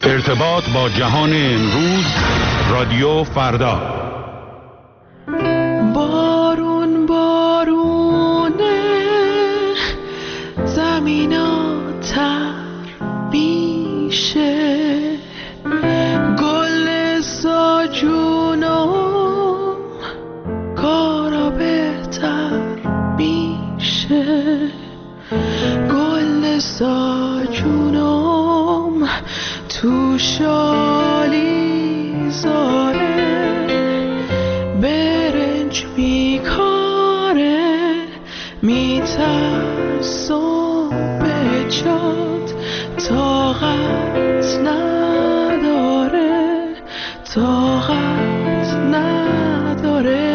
ارتباط با جهان امروز، رادیو فردا. بارون بارونه، زمینا تر میشه، گل ساجونم کارا بهتر میشه، گل ساجونم تو شالی زاره، برنج میکاره، میترسم به جات، طاقت نداره، طاقت نداره.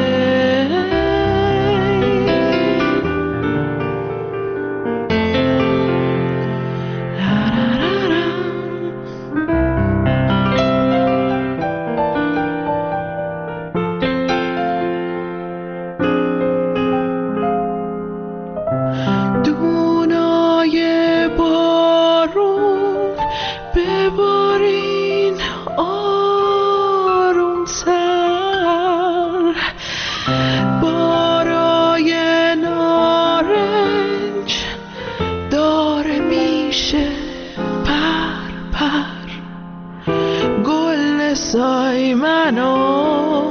سای منو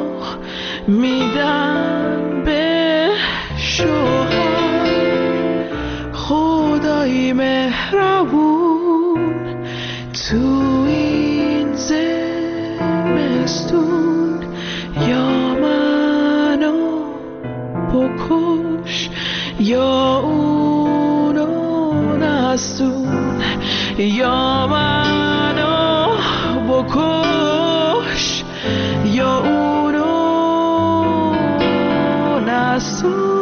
میدن به شوهر، خدای مهربون تو این زمستون، یا منو بکش یا اونو نستون، یا منو بکش یا اونو نستون.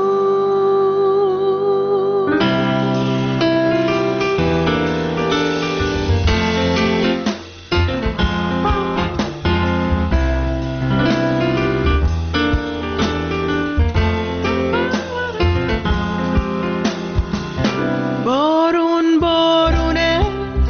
بارون بارونه،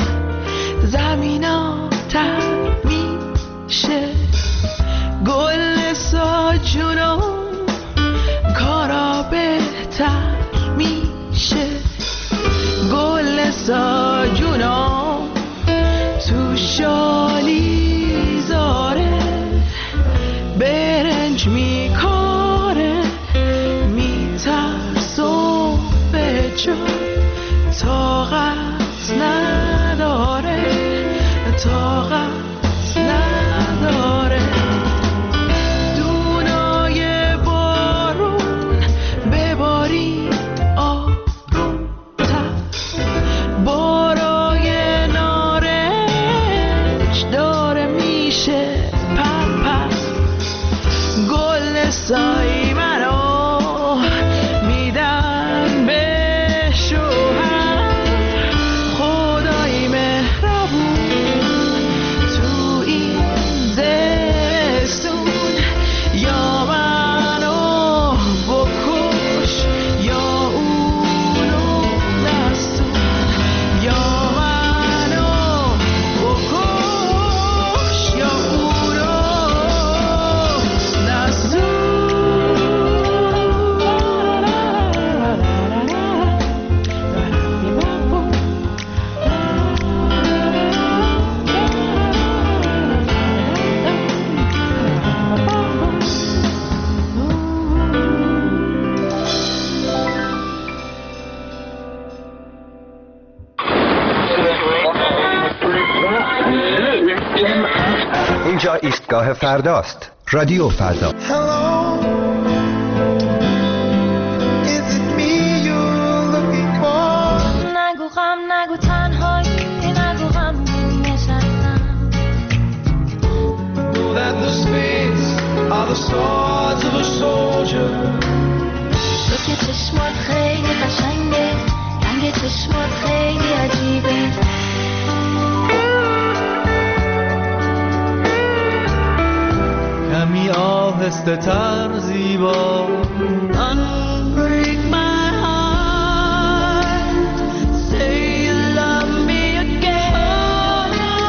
زمینا تر میشه، گل ساجونم کارا بهتر میشه، گل ساجونم تو شالی زاره، برنج میکاره، میترسم به جا، طاقت نداره، طاقت نداره. دونای بارون بباری آروم‌تر، بارای نارنج داره میشه پرپر، گل سای منو میدن به شوهر، خدای مهربون تو این زمستون، یا منو بکش یا اونو نستون، یا منو بکش یا اونو نستون. اینجا ایستگاه فرداست. رادیو فردا. نگو غم، نگو تنهایی، نگو غم نشستم. تو که چشمات خیلی قشنگه، رنگ چشمات خیلی عجیبه، کمی آهسته تر زیبا. Unbreak my heart, say you love me again.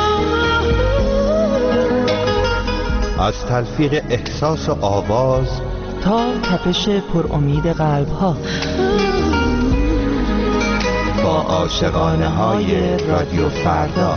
از تلفیق احساس و آواز تا تپش پر امید قلب ها، با عاشقانه های رادیو فردا.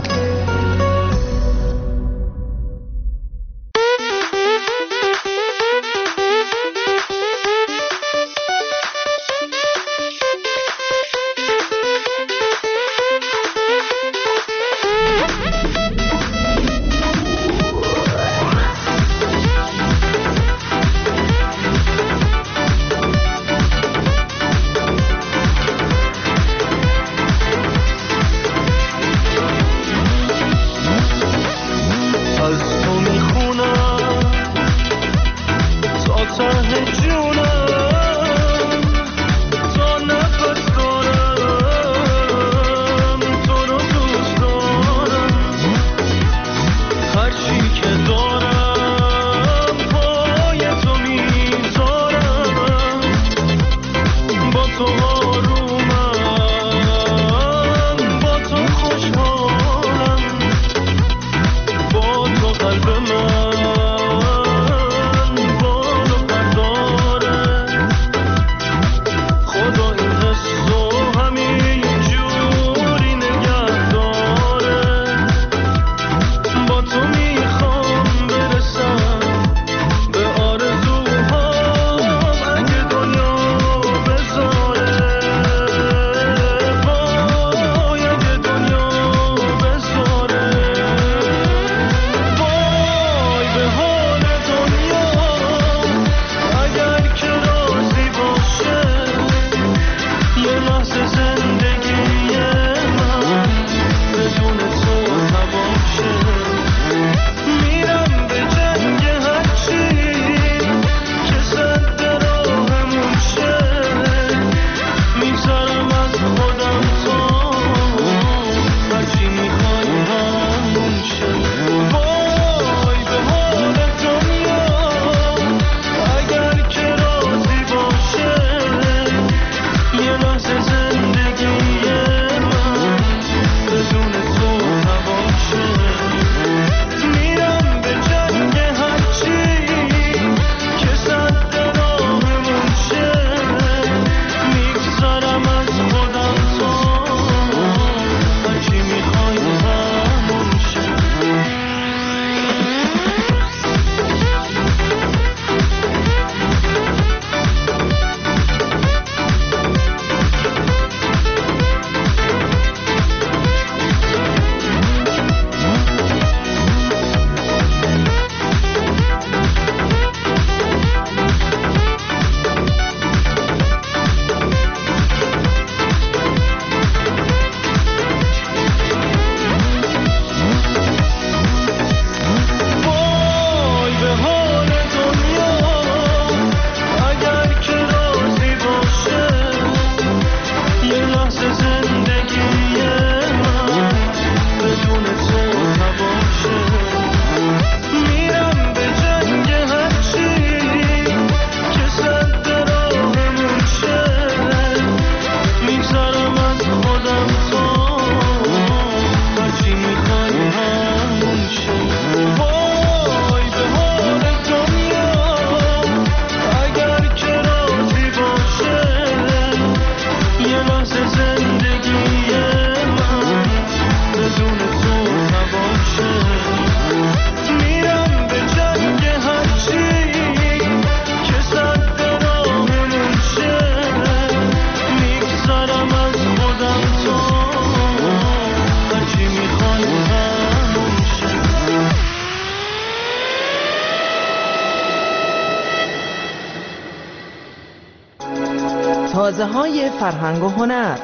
تازه‌های فرهنگ و هنر.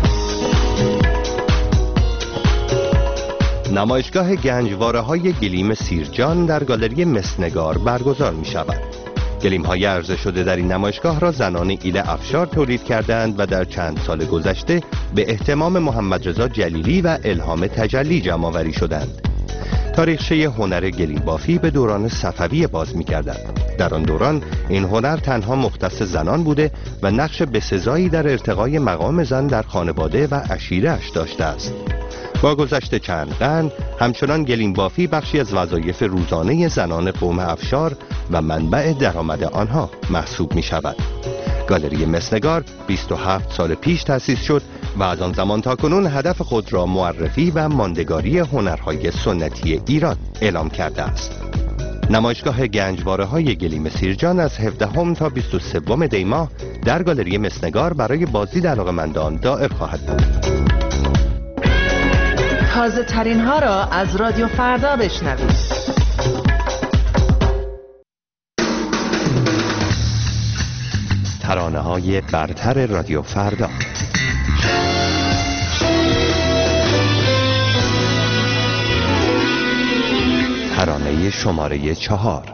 نمایشگاه گنجواره‌های گلیم سیرجان در گالری مسنگار برگزار می شود. گلیم‌های عرضه شده در این نمایشگاه را زنان ایل افشار تولید کردند و در چند سال گذشته به اهتمام محمد رضا جلیلی و الهام تجلی جمع‌آوری شدند. تاریخچه هنر گلیم بافی به دوران صفوی باز می‌گردد. در آن دوران این هنر تنها مختص زنان بوده و نقش بسزایی در ارتقای مقام زن در خانواده و عشیره‌اش داشته است. با گذشت چند قرن همچنان گلیم بافی بخشی از وظایف روزانه زنان قوم افشار و منبع درآمد آنها محسوب می شود. گالری مسنگار 27 سال پیش تأسیس شد و از آن زمان تا کنون هدف خود را معرفی و ماندگاری هنرهای سنتی ایران اعلام کرده است. نمایشگاه گنجواره‌های گلیم سیرجان از 17 تا 23 دی ماه در گالری مسنگار برای بازدید علاقه‌مندان دائر خواهد بود. تازه ترین ها را از رادیو فردا بشنوید. ترانه‌های برتر رادیو فردا. ترانه شماره 4.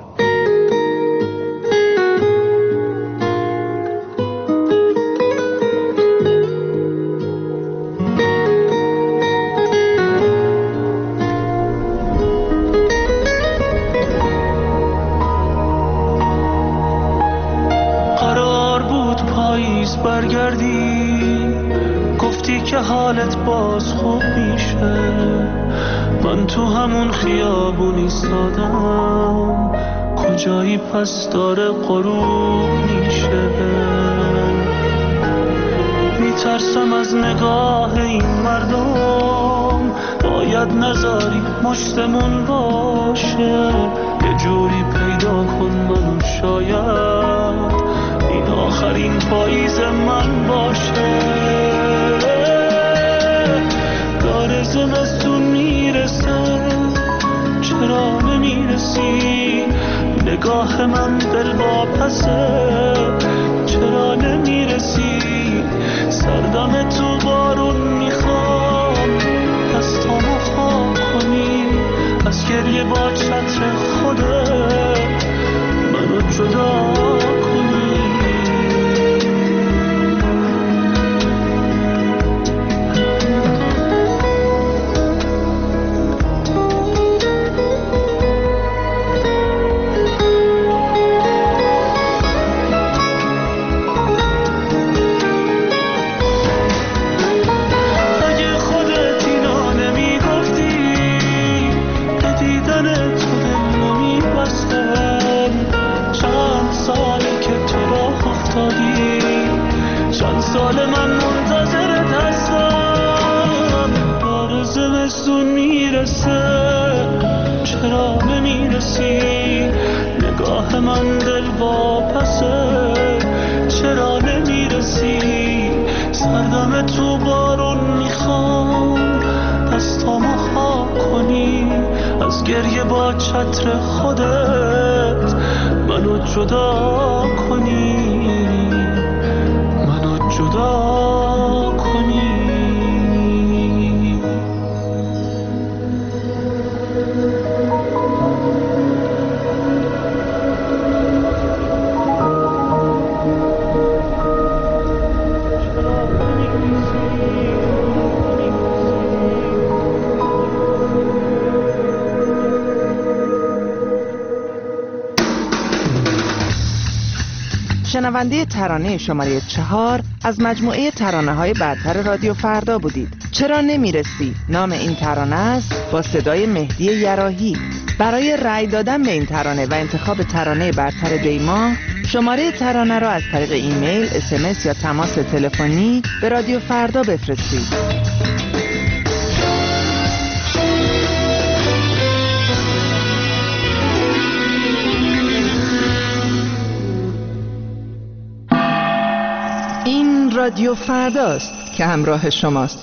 قرار بود پاییز برگردی، گفتی که حالت باز خوب میشه. من تو همون خیابون ایستادم، کجایی پس داره غروب میشه. میترسم از نگاه این مردم، باید نذاری مشتمون باشه. یه جوری پیدا کن منو، شاید این آخرین پاییز من باشه. داره زمستون میرسه، چرا نمیرسی؟ نگاه من دل واپسه، چرا نمیرسی؟ سردم تو بارون میخوام، دستامو خام کنی، از گریه با چتر خودت منو جدا کنی. چند سال من منتظرت هستم، داره زمستون میرسه، چرا نمیرسی؟ نگاه من دل واپسه، چرا نمیرسی؟ سردم تو بارون میخوام، دستامو خاک کنی، از گریه با چتر خودت منو جدا کنی، منو جدا کنی. شنونده ترانه شماره 4 از مجموعه ترانه‌های برتر رادیو فردا بودید. چرا نمیرسی؟ نام این ترانه است، با صدای مهدی یراحی. برای رأی دادن به این ترانه و انتخاب ترانه برتر دیما، شماره ترانه را از طریق ایمیل، SMS یا تماس تلفنی به رادیو فردا بفرستید. این رادیو فرداست که همراه شماست.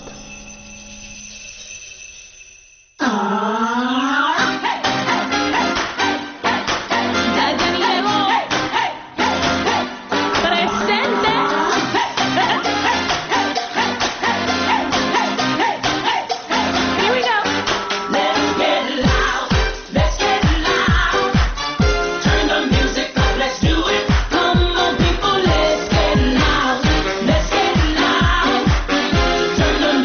Turn the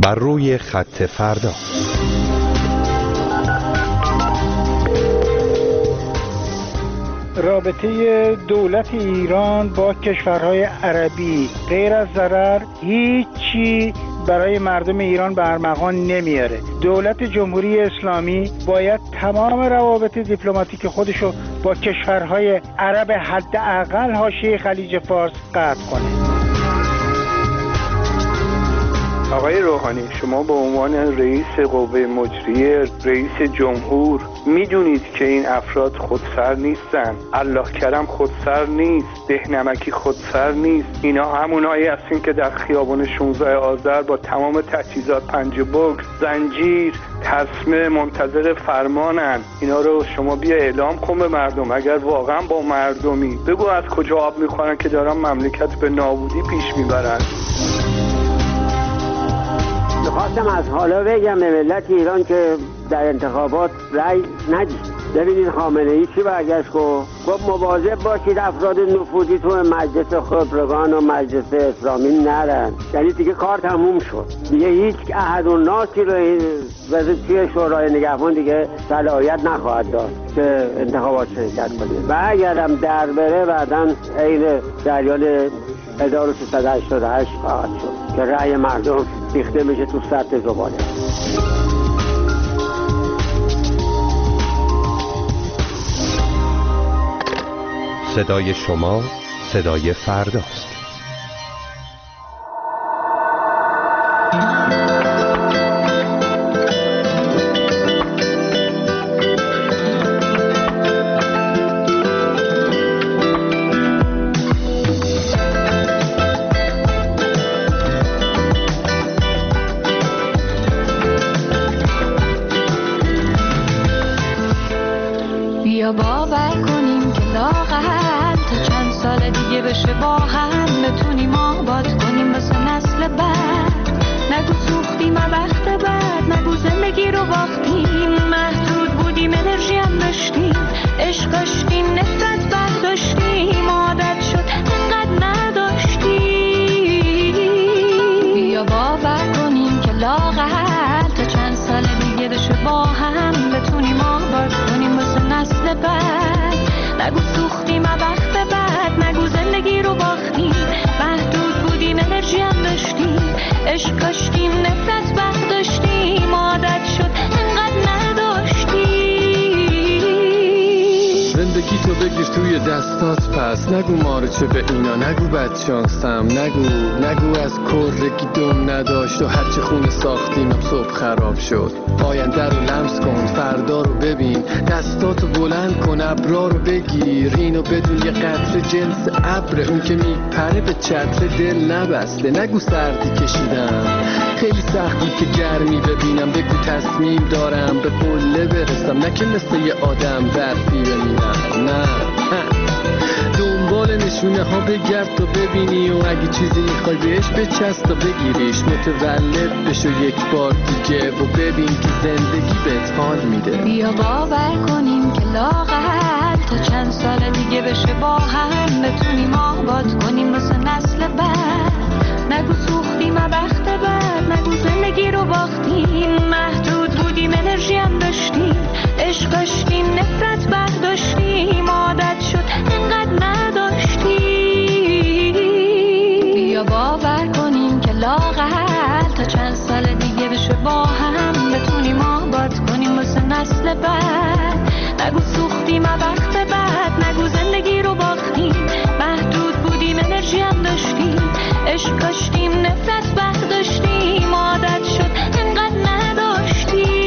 بر روی خط فردا. رابطه دولت ایران با کشورهای عربی غیر از ضرر هیچی برای مردم ایران به ارمغان نمیاره. دولت جمهوری اسلامی باید تمام روابط دیپلماتیک خودشو با کشورهای عرب حداقل حاشیه خلیج فارس قطع کنه. آقای روحانی، شما به عنوان رئیس قوه مجریه، رئیس جمهور، میدونید که این افراد خودسر نیستن. الله کرم خودسر نیست، دهنمکی خودسر نیست. اینا همونایی هستین که در خیابان 16 آذر با تمام تجهیزات، پنجه بوک، زنجیر، تسمه منتظر فرمانن. اینا رو شما بیا اعلام کن به مردم. اگر واقعا با مردمی، بگو از کجا آب میخورن که دارن مملکت به نابودی پیش میبرن. خواستم از حالا بگم به ملت ایران که در انتخابات رأی ندید. ببینید خامنه‌ای چی برگشت گفت مواظب باشید افراد نفوذی تو مجلس خبرگان و مجلس اسلامی نرن. یعنی دیگه کار تموم شد، دیگه هیچ احدالناسی رو توی شورای نگهبان دیگه صلاحیت نخواهد داشت که انتخابات شرکت کنه. و اگرم در بره بعداً عین جریان 1388 خواهد شد که رأی مردم ریخته میشه تو سطح زباله. صدای شما صدای فرداست. بیا باور کنیم که لااقل تا چند سال دیگه بشه با هم بتونیم آباد کنیم واسه نسل بعد. نگو سوختیم وقت بعد، نگو زندگی رو باختیم. محدود بودیم انرژی هم داشتیم، عشق داشتیم نفرت برداشتیم. عادت شد انقدر نداشتیم. بیا باور کنیم که لااقل تا چند سال دیگه بشه با هم بتونیم آباد کنیم واسه نسل بعد. نگو سوختیم وقت بعد، نگو زندگی رو باختیم. محدود بودیم انرژی هم داشتیم، عشق داشتیم نفرت برداشتیم. عادت شد انقدر نداشتیم. زندگی تو بگیر توی دستات پس، نگو مارو چه به اینا، نگو بدشانسم، نگو از کرگی دم نداشت و هرچه خونه ساختیم هم صبح خراب شد. آینده رو لمس کن، فردا رو ببین، دستاتو بلند کن، ابرا رو بگیر. اینو بدون یه قطره جنس ابر، اون که میپره به چتر دل نبسته. نگو سردی کشیدم، خیلی سختی که گرمی ببینم. بگو تصمیم دارم به قله برسم، نه که مثل یه آدم برفی ببینم. نه دنبال نشونه ها بگرد تا ببینی، و اگه چیزی میخوای بهش بچست تا بگیریش. متولد بشو یک بار دیگه و ببین که زندگی بهت حال میده. بیا باور کنیم که لااقل تا چند سال دیگه بشه با هم بتونیم آباد کنیم واسه نسل بعد. نگو سوختیم وقت بعد، نگو زندگی رو باختیم. محدود بودیم انرژی هم داشتیم، عشق داشتیم نفرت برداشتیم. عادت شد انقدر نداشتیم. بیا باور کنیم که لااقل تا چند سال دیگه بشه با هم بتونیم آباد کنیم واسه نسل بعد. نگو سوختیم وقت بعد، نگو زندگی رو باختیم. محدود بودیم انرژی هم داشتیم، عشق داشتیم نفرت برداشتیم. عادت شد انقدر نداشتیم.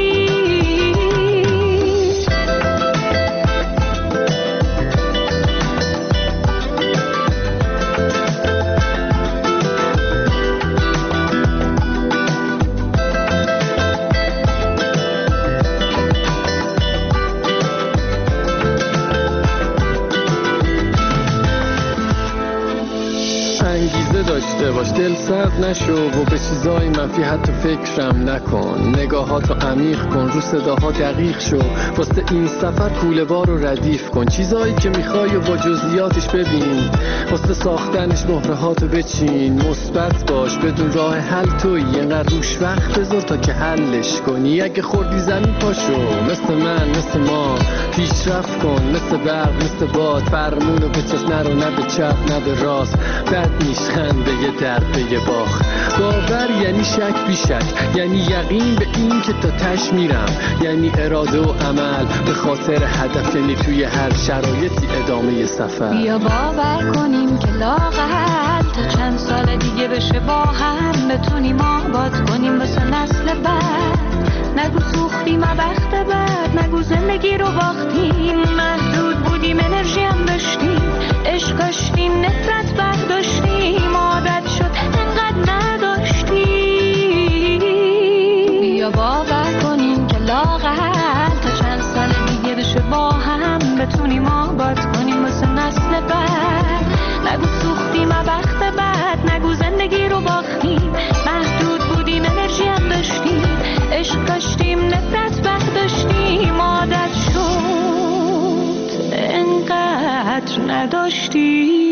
انگیزه داشته خسته باش، دل سرد نشو و به چیزای منفی حتی فکرم نکن. نگاهاتو عمیق کن، رو صداها دقیق شو، واسه این سفر کوله بار رو ردیف کن. چیزایی که میخوای و با جزئیاتش ببین، واسه ساختنش مهرهاتو بچین. مثبت باش، بدون راه حل تویی، اینقدر روش وقت بذار تا که حلش کنی. اگه خوردی زمین پاشو، مثل من مثل ما پیشرفت کن، مثل برق مثل باد. فرمونو به چشم نرو، نه به چپ نه به راست. بد نیست خنده درد به باخت. باور یعنی شک بی شک، یعنی یقین به این که تا تش میرم، یعنی اراده و عمل به خاطر هدف، یعنی توی هر شرایطی ادامه سفر. بیا باور کنیم که لااقل تا چند سال دیگه بشه با هم بتونیم آباد کنیم واسه نسل بعد. نگو سوختیم وقت بعد، نگو زندگی رو باختیم. محدود بودیم انرژی هم داشتیم، عشق داشتیم نفرت برداشتیم. عادت شد انقدر نداشتیم. بیا باور کنیم که لااقل تا چند سال دیگه بشه با هم بتونیم آباد کنیم واسه نسل بعد. نگو سوختیم وقت بعد، نگو زندگی رو باختیم. محدود بودیم انرژی هم داشتیم، عشق داشتیم نفرت برداشتیم. عادت شد انقدر نداشتیم.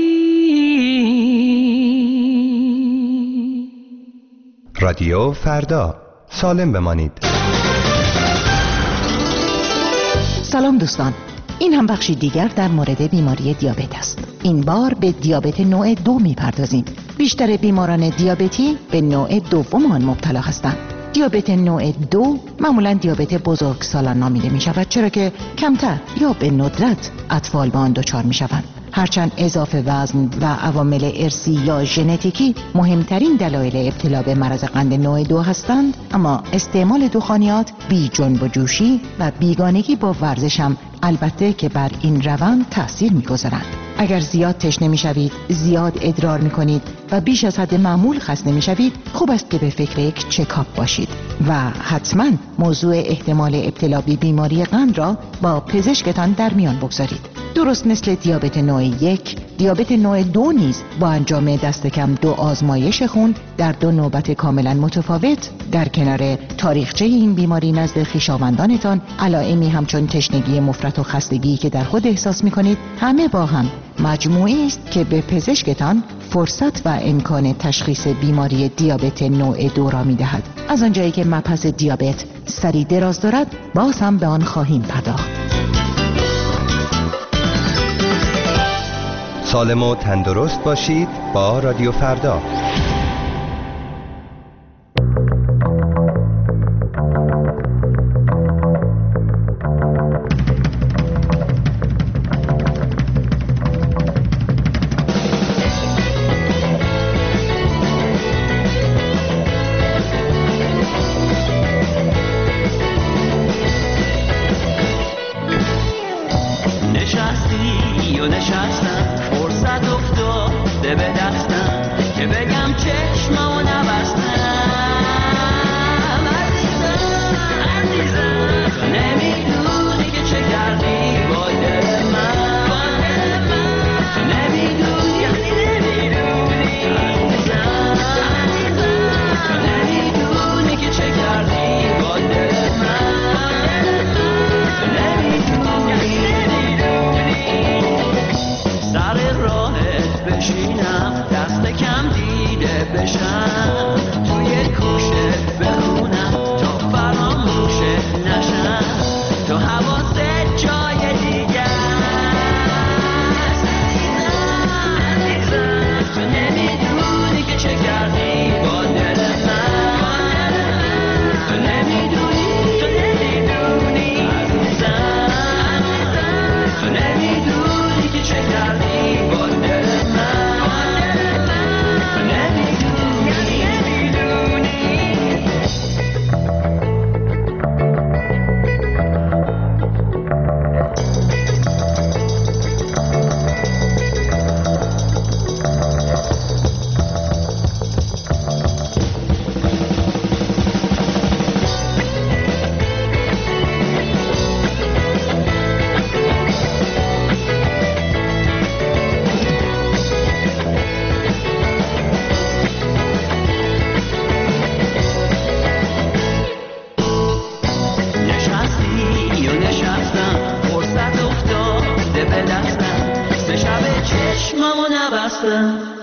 رادیو فردا، سالم بمانید. سلام دوستان، این هم بخشی دیگر در مورد بیماری دیابت است. این بار به دیابت نوع 2 میپردازیم. بیشتر بیماران دیابتی به نوع دوم آن مبتلا هستند. دیابت نوع 2 معمولا دیابت بزرگسالان نامیده می شود، چرا که کمتر یا به ندرت اطفال به آن دچار می شوند. هرچند اضافه وزن و عوامل ارثی یا ژنتیکی مهمترین دلایل ابتلا به مرض قند نوع 2 هستند، اما استعمال دخانیات، بی جنب و جوشی و بیگانگی با ورزش هم البته که بر این روند تأثیر می‌گذارند. اگر زیاد تشنه می‌شوید، زیاد ادرار می‌کنید و بیش از حد معمول خسته می‌شوید، خوب است که به فکر یک چکاپ باشید و حتما موضوع احتمال ابتلا به بیماری قند را با پزشکتان در میان بگذارید. درست مثل دیابت نوع 1، دیابت نوع 2 نیز با انجام دست کم 2 آزمایش خون در 2 نوبت کاملا متفاوت در کنار تاریخچه این بیماری نزد خویشاوندانتان، علائمی همچون تشنگی مفرط و خستگی که در خود احساس می‌کنید، همه با هم مجموعی است که به پزشکتان فرصت و امکان تشخیص بیماری دیابت نوع 2 را می‌دهد. از آنجایی که مبحث دیابت سری دراز دارد، باز هم به آن خواهیم پرداخت. سالم و تندرست باشید با رادیو فردا. نشستی و نشستم، فرصت افتاده به دستم که بگم خستم